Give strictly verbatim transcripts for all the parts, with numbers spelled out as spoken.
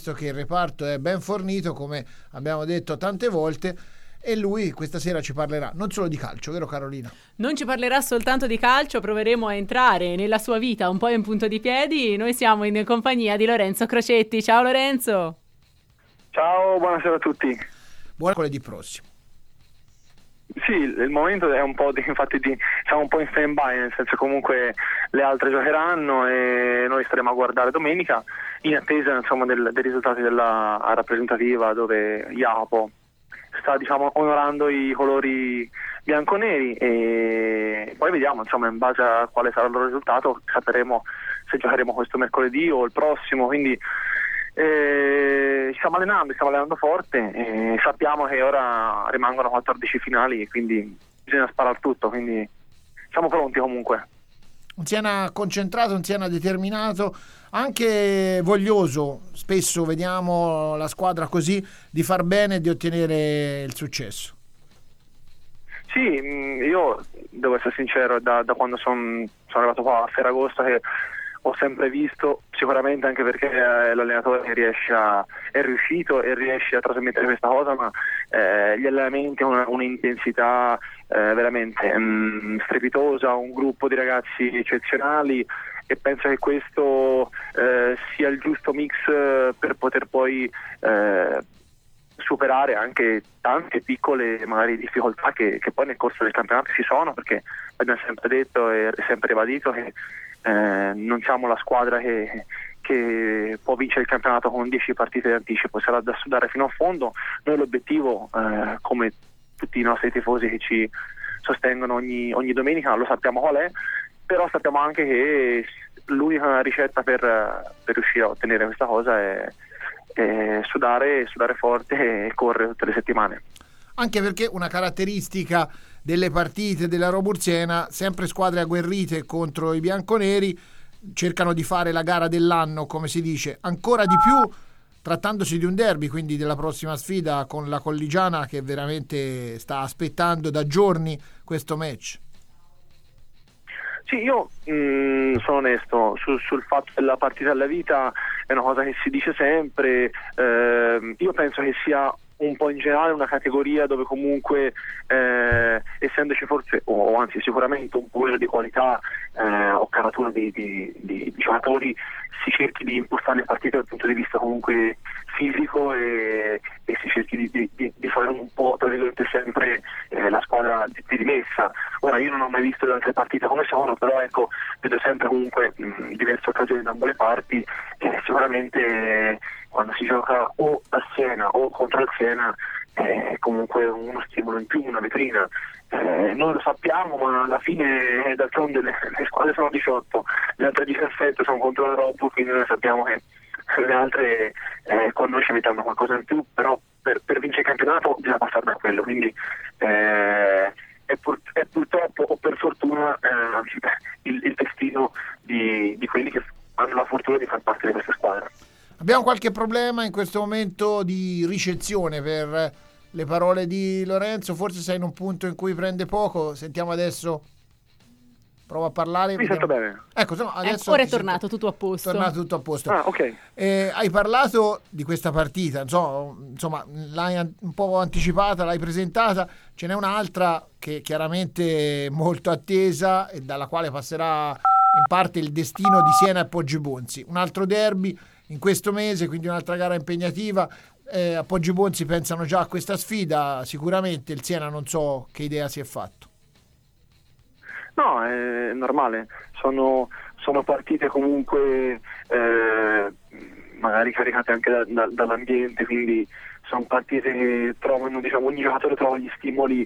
visto che il reparto è ben fornito, come abbiamo detto tante volte, e lui questa sera ci parlerà non solo di calcio, vero Carolina? Non ci parlerà soltanto di calcio, proveremo a entrare nella sua vita un po' in punto di piedi. Noi siamo in compagnia di Lorenzo Crocetti. Ciao Lorenzo! Ciao, buonasera a tutti. Buon mercoledì prossimo. Sì, il momento è un po' di, infatti di, siamo un po' in stand by, nel senso comunque le altre giocheranno e noi staremo a guardare domenica in attesa insomma del, dei risultati della rappresentativa, dove Jacopo sta diciamo onorando i colori bianconeri, e poi vediamo insomma in base a quale sarà il loro risultato sapremo se giocheremo questo mercoledì o il prossimo, quindi eh, ci stiamo allenando, stiamo allenando forte e sappiamo che ora rimangono quattordici finali e quindi bisogna sparare tutto, quindi siamo pronti comunque. Un Siena concentrato, un Siena determinato, anche voglioso. Spesso vediamo la squadra così, di far bene e di ottenere il successo. Sì, io devo essere sincero, da, da quando son, sono arrivato qua a Ferragosto che ho sempre visto, sicuramente anche perché eh, l'allenatore riesce a, è riuscito e riesce a trasmettere questa cosa, ma eh, gli allenamenti hanno una, un'intensità eh, veramente mh, strepitosa, un gruppo di ragazzi eccezionali, e penso che questo eh, sia il giusto mix eh, per poter poi eh, superare anche tante piccole magari difficoltà che, che poi nel corso del campionato ci sono, perché abbiamo sempre detto e sempre ribadito che eh, non siamo la squadra che, che può vincere il campionato con dieci partite di anticipo, sarà da sudare fino a fondo. Noi l'obiettivo, eh, come tutti i nostri tifosi che ci sostengono ogni, ogni domenica, lo sappiamo qual è, però sappiamo anche che l'unica ricetta per, per riuscire a ottenere questa cosa è, è sudare, sudare forte e correre tutte le settimane. Anche perché una caratteristica delle partite della Roburziana, sempre squadre agguerrite contro i bianconeri, cercano di fare la gara dell'anno, come si dice, ancora di più trattandosi di un derby, quindi della prossima sfida con la Colligiana, che veramente sta aspettando da giorni questo match. Sì, io mh, sono onesto sul, sul fatto della partita della vita, è una cosa che si dice sempre, eh, io penso che sia un po' in generale una categoria dove comunque eh, essendoci forse o anzi sicuramente un po' di qualità eh, o caratura di, di, di, di giocatori, si cerchi di impostare le partite dal punto di vista comunque fisico e, e si cerchi di, di, di fare un po' tra virgolette sempre eh, la squadra di, di rimessa. Ora io non ho mai visto le altre partite come sono, però ecco, vedo sempre comunque mh, diverse occasioni da ambo le parti e sicuramente eh, quando si gioca o a Siena o contro il Siena è comunque uno stimolo in più, una vetrina. Eh, noi lo sappiamo, ma alla fine eh, d'altronde le, le squadre sono diciotto, le altre diciassette sono contro l'Europa, quindi noi sappiamo che le altre eh, con noi ci mettono qualcosa in più, però per, per vincere il campionato bisogna passare da quello, quindi eh, è, pur, è purtroppo o per fortuna eh, il, il destino di, di quelli che hanno la fortuna di far parte di questa squadra. Abbiamo qualche problema in questo momento di ricezione per le parole di Lorenzo, forse sei in un punto in cui prende poco, sentiamo adesso, prova a parlare. Mi sento bene. Ecco, insomma, adesso ora è tornato sento... tutto a posto. Tornato tutto a posto. Ah, ok. Eh, hai parlato di questa partita, insomma, insomma, l'hai un po' anticipata, l'hai presentata, ce n'è un'altra che chiaramente è molto attesa e dalla quale passerà in parte il destino di Siena e Poggibonsi. Un altro derby in questo mese, quindi un'altra gara impegnativa. Eh, a Poggibonsi pensano già a questa sfida, sicuramente il Siena non so che idea si è fatto. No, è normale, sono, sono partite comunque eh, magari caricate anche da, da, dall'ambiente, quindi sono partite che trovano, diciamo, ogni giocatore trova gli stimoli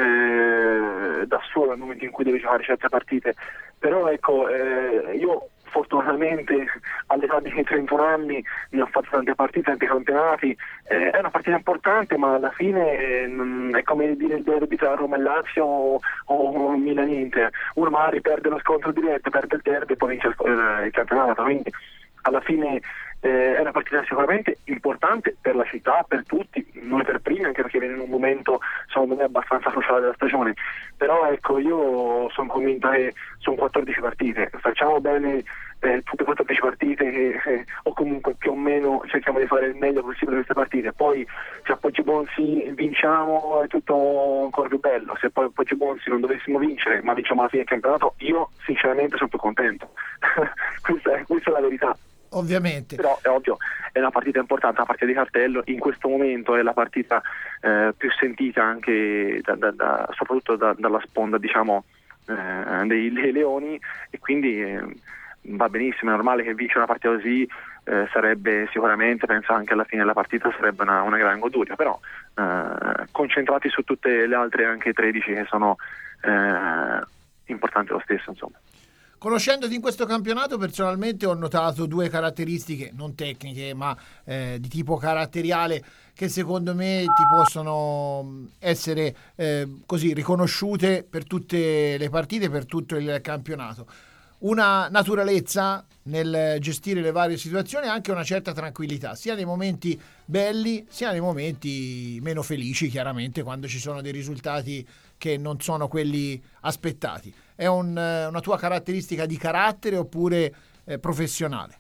eh, da solo nel momento in cui deve giocare certe partite, però ecco, eh, io fortunatamente all'età di trentuno anni ne ho fatto tante partite, tanti campionati, eh, è una partita importante, ma alla fine eh, è come dire il derby tra Roma e Lazio o, o Milan-Inter, uno magari perde lo scontro diretto, perde il derby e poi vince il, il campionato, quindi alla fine eh, è una partita sicuramente importante per la città, per tutti, noi per primi, anche perché viene in un momento secondo me abbastanza cruciale della stagione. Però ecco, io sono convinto che sono quattordici partite, facciamo bene eh, tutte quattordici partite eh, eh, o comunque più o meno cerchiamo di fare il meglio possibile queste partite. Poi se a Poggibonsi vinciamo è tutto ancora più bello, se poi a Poggibonsi non dovessimo vincere ma vinciamo alla fine del campionato, io sinceramente sono più contento. questa, è, questa è la verità. Ovviamente. Però è ovvio, è una partita importante, la partita di cartello, in questo momento è la partita eh, più sentita anche da, da, da, soprattutto da, dalla sponda, diciamo, eh, dei, dei Leoni, e quindi eh, va benissimo, è normale che vincere una partita così eh, sarebbe sicuramente, penso anche alla fine della partita sarebbe una, una gran goduria, però eh, concentrati su tutte le altre anche tredici che sono eh, importanti lo stesso, insomma. Conoscendoti in questo campionato, personalmente ho notato due caratteristiche, non tecniche, ma eh, di tipo caratteriale, che secondo me ti possono essere eh, così riconosciute per tutte le partite, per tutto il campionato. Una naturalezza nel gestire le varie situazioni e anche una certa tranquillità, sia nei momenti belli, sia nei momenti meno felici, chiaramente, quando ci sono dei risultati che non sono quelli aspettati. È un, una tua caratteristica di carattere oppure eh, professionale?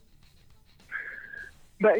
Beh,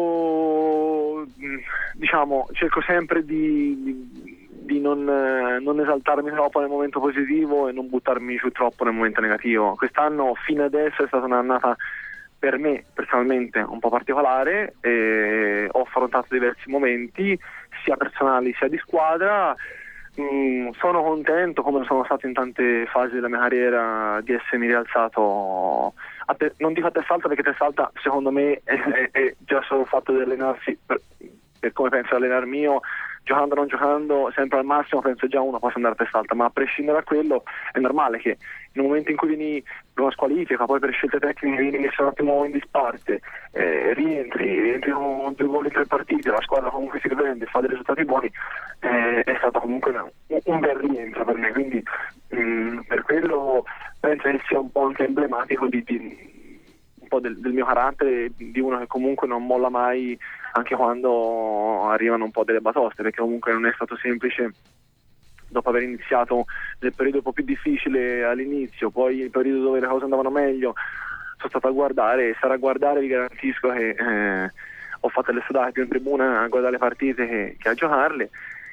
io diciamo cerco sempre di, di, di non, non esaltarmi troppo nel momento positivo e non buttarmi giù troppo nel momento negativo. Quest'anno fino adesso è stata un'annata per me personalmente un po' particolare, e ho affrontato diversi momenti sia personali sia di squadra. Mm, sono contento, come sono stato in tante fasi della mia carriera, di essermi rialzato a te, non dico a testa alta, perché testa alta secondo me è, è, è già solo il fatto di allenarsi per, per come penso allenarmi io, giocando o non giocando sempre al massimo, penso già uno possa andare a testa alta, ma a prescindere da quello è normale che in un momento in cui vieni per una squalifica, poi per scelte tecniche vieni messo un attimo in disparte, eh, rientri, rientri con due gol in tre partite, la squadra comunque si riprende, fa dei risultati buoni, eh, è stato comunque un, un bel rientro per me, quindi mh, per quello penso che sia un po' anche emblematico di, di un po' del, del mio carattere, di uno che comunque non molla mai anche quando arrivano un po' delle batoste, perché comunque non è stato semplice dopo aver iniziato nel periodo un po' più difficile all'inizio, poi il periodo dove le cose andavano meglio, sono stato a guardare e stare a guardare, vi garantisco che eh, ho fatto le sudate più in tribuna a guardare le partite che, che a giocarle,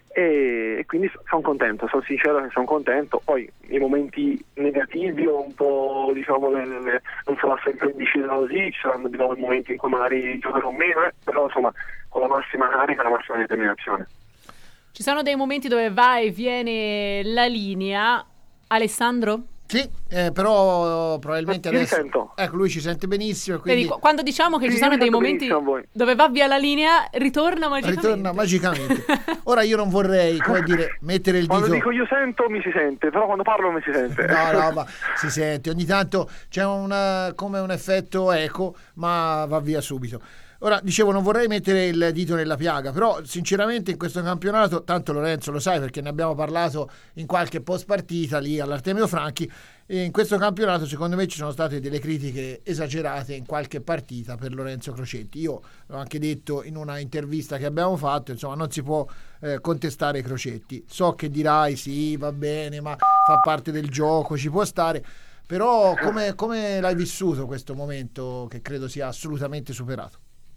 e, e quindi sono contento, sono sincero che sono contento. Poi i momenti negativi o un po', diciamo, le, le, non sarà sempre indeciso così, ci saranno di nuovo momenti in cui magari giocherò meno, eh, però insomma con la massima carica, la massima determinazione. Ci sono dei momenti dove va e viene la linea. Alessandro? Sì, eh, però probabilmente Io adesso... sento. Ecco, lui ci sente benissimo. Quindi... Vedi, quando diciamo che Sì, ci sono io dei sento momenti benissimo a voi. dove va via la linea, ritorna magicamente. Ritorna magicamente. Ora io non vorrei, come dire, mettere il Quando dito... dico io sento mi si sente, però quando parlo non mi si sente. No, no, ma si sente. Ogni tanto c'è una, come un effetto eco, ma va via subito. Ora, dicevo, non vorrei mettere il dito nella piaga, però sinceramente in questo campionato, tanto Lorenzo lo sai perché ne abbiamo parlato in qualche post partita lì all'Artemio Franchi, e in questo campionato secondo me ci sono state delle critiche esagerate in qualche partita per Lorenzo Crocetti. Io l'ho anche detto in una intervista che abbiamo fatto, insomma non si può eh, contestare Crocetti. So che dirai sì, va bene, ma fa parte del gioco, ci può stare, però come, come l'hai vissuto questo momento che credo sia assolutamente superato?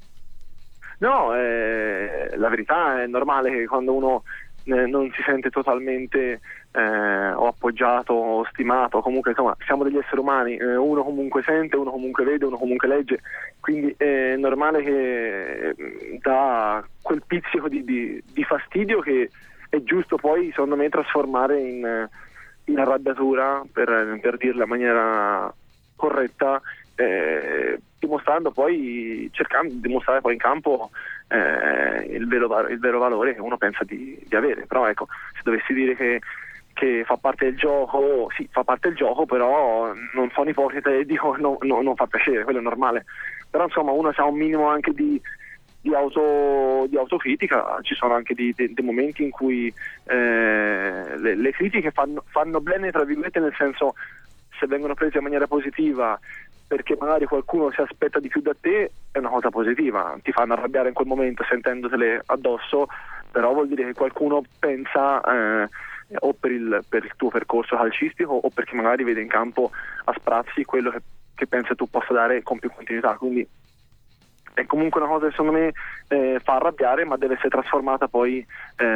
No, eh, la verità è normale che quando uno eh, non si sente totalmente eh, o appoggiato o stimato, comunque insomma siamo degli esseri umani, eh, uno comunque sente, uno comunque vede, uno comunque legge, quindi è normale che eh, dà quel pizzico di, di, di fastidio che è giusto poi secondo me trasformare in, in arrabbiatura, per, per dirla in maniera corretta, eh, dimostrando poi, cercando di dimostrare poi in campo eh, il, vero, il vero valore che uno pensa di, di avere. Però ecco, se dovessi dire che, che fa parte del gioco, sì, fa parte del gioco, però non sono ipocrita e dico no, no, non fa piacere, quello è normale. Però insomma uno ha un minimo anche di, di, auto, di autocritica, ci sono anche dei, dei, dei momenti in cui eh, le, le critiche fanno, fanno bene, tra virgolette, nel senso, se vengono presi in maniera positiva perché magari qualcuno si aspetta di più da te, è una cosa positiva, ti fanno arrabbiare in quel momento sentendotele addosso, però vuol dire che qualcuno pensa eh, o per il, per il tuo percorso calcistico o perché magari vede in campo a sprazzi quello che, che pensa tu possa dare con più continuità, quindi è comunque una cosa che secondo me eh, fa arrabbiare, ma deve essere trasformata poi eh,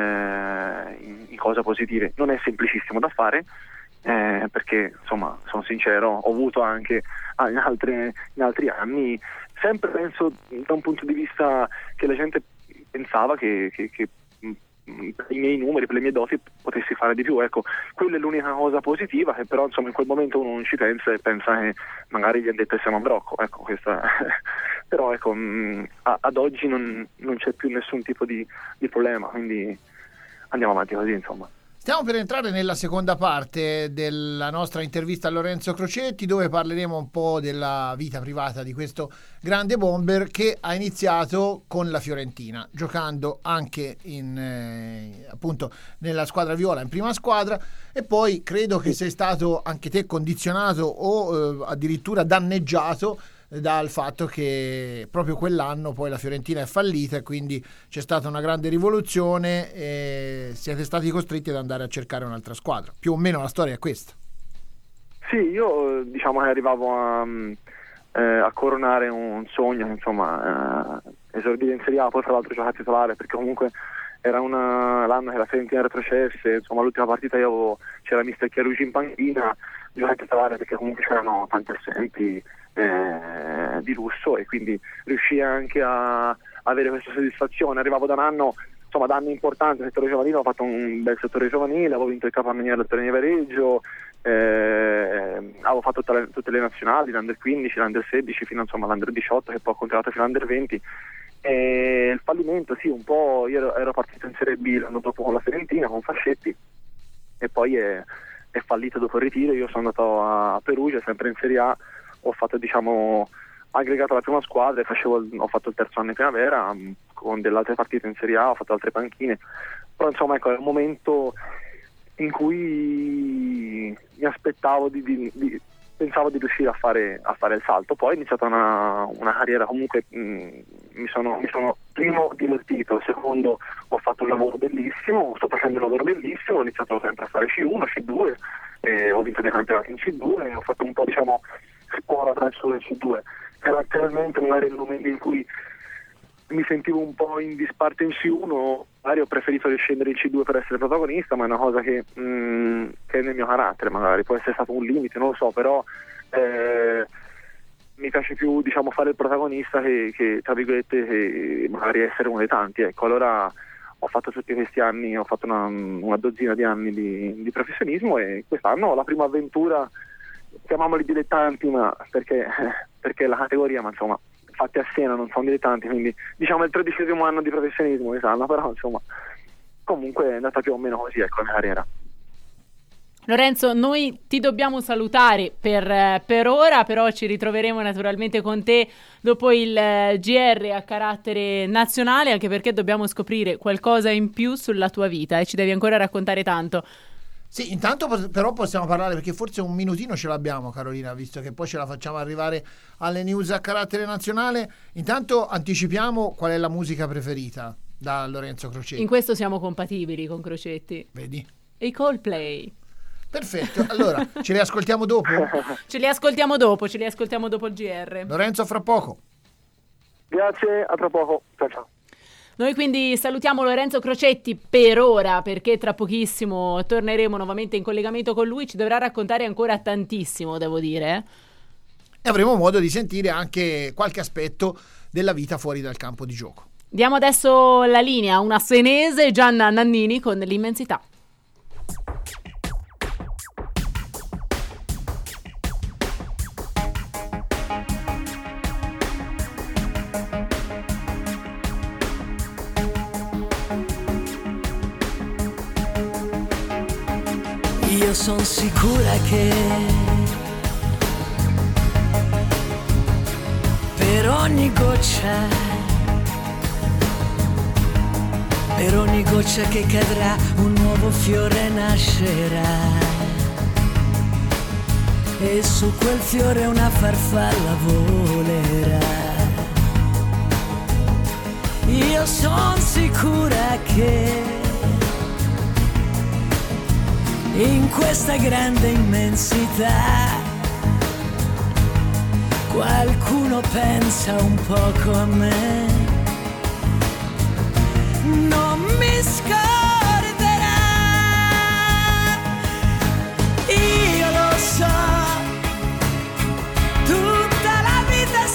in, in cose positive. Non è semplicissimo da fare, eh, perché insomma, sono sincero, ho avuto anche in, altre, in altri anni, sempre penso da un punto di vista che la gente pensava che, che, che per i miei numeri, per le mie doti potessi fare di più, ecco, quella è l'unica cosa positiva, che però insomma in quel momento uno non ci pensa e pensa che magari gli hanno detto che siamo a brocco, ecco, questa però ecco mh, ad oggi non, non c'è più nessun tipo di, di problema, quindi andiamo avanti così, insomma. Stiamo per entrare nella seconda parte della nostra intervista a Lorenzo Crocetti, dove parleremo un po' della vita privata di questo grande bomber che ha iniziato con la Fiorentina, giocando anche in, eh, appunto nella squadra viola, in prima squadra, e poi credo che sei stato anche te condizionato o eh, addirittura danneggiato dal fatto che proprio quell'anno poi la Fiorentina è fallita e quindi c'è stata una grande rivoluzione e siete stati costretti ad andare a cercare un'altra squadra. Più o meno la storia è questa. Sì, io diciamo che arrivavo a, eh, a coronare un sogno, insomma, eh, esordire in Serie A, poi tra l'altro giocare titolare, perché comunque era una, l'anno che la Fiorentina retrocesse, insomma l'ultima partita io avevo, c'era mister Chiarucci in panchina, giocare titolare perché comunque c'erano tanti assenti Eh, di lusso e quindi riuscii anche a avere questa soddisfazione. Arrivavo da un anno, insomma da anni importanti, settore giovanile, ho fatto un bel settore giovanile, avevo vinto il capomaniera del Torino Viareggio, eh, avevo fatto tutte le, tutte le nazionali, l'Under quindici, l'Under sedici fino insomma all'Under diciotto, che poi ho continuato fino all'Under venti. E il fallimento, sì, un po', io ero, ero partito in Serie B l'anno dopo con la Fiorentina, con Fascetti, e poi è, è fallito dopo il ritiro. Io sono andato a Perugia, sempre in Serie A, ho fatto diciamo aggregato la prima squadra e facevo, ho fatto il terzo anno in primavera con delle altre partite in Serie A, ho fatto altre panchine, però insomma ecco è un momento in cui mi aspettavo di, di, di pensavo di riuscire a fare, a fare il salto. Poi è iniziata una, una carriera comunque mh, mi sono mi sono primo divertito, secondo ho fatto un lavoro bellissimo, sto facendo un lavoro bellissimo, ho iniziato sempre a fare C uno, C due, eh, ho vinto dei campionati in C due, ho fatto un po' diciamo scuola verso il C due. Caratterialmente magari nel momento in cui mi sentivo un po' in disparte in C uno, magari ho preferito riscendere in C due per essere protagonista, ma è una cosa che, mh, che è nel mio carattere, magari può essere stato un limite, non lo so, però eh, mi piace più diciamo fare il protagonista che, che tra virgolette che magari essere uno dei tanti, ecco. Allora ho fatto tutti questi anni, ho fatto una, una dozzina di anni di, di professionismo e quest'anno ho la prima avventura, chiamiamoli dilettanti, ma perché, perché la categoria, ma insomma fatti a Siena non sono dilettanti, quindi diciamo il tredicesimo anno di professionismo quest'anno, però insomma comunque è andata più o meno così, ecco, la mia carriera. Lorenzo, noi ti dobbiamo salutare per, per ora, però ci ritroveremo naturalmente con te dopo il G R a carattere nazionale, anche perché dobbiamo scoprire qualcosa in più sulla tua vita e ci devi ancora raccontare tanto. Sì, intanto però possiamo parlare, perché forse un minutino ce l'abbiamo, Carolina, visto che poi ce la facciamo arrivare alle news a carattere nazionale. Intanto anticipiamo qual è la musica preferita da Lorenzo Crocetti. In questo siamo compatibili con Crocetti. Vedi? E i Coldplay. Perfetto, allora ce li ascoltiamo dopo? Ce li ascoltiamo dopo, ce li ascoltiamo dopo il G R. Lorenzo, fra poco. Grazie, a tra poco. Ciao ciao. Noi quindi salutiamo Lorenzo Crocetti per ora, perché tra pochissimo torneremo nuovamente in collegamento con lui, ci dovrà raccontare ancora tantissimo, devo dire. E avremo modo di sentire anche qualche aspetto della vita fuori dal campo di gioco. Diamo adesso la linea a una senese, Gianna Nannini con L'immensità. Io son sicura che per ogni goccia, per ogni goccia che cadrà un nuovo fiore nascerà. e su quel fiore una farfalla volerà. Io son sicura che in questa grande immensità qualcuno pensa un poco a me.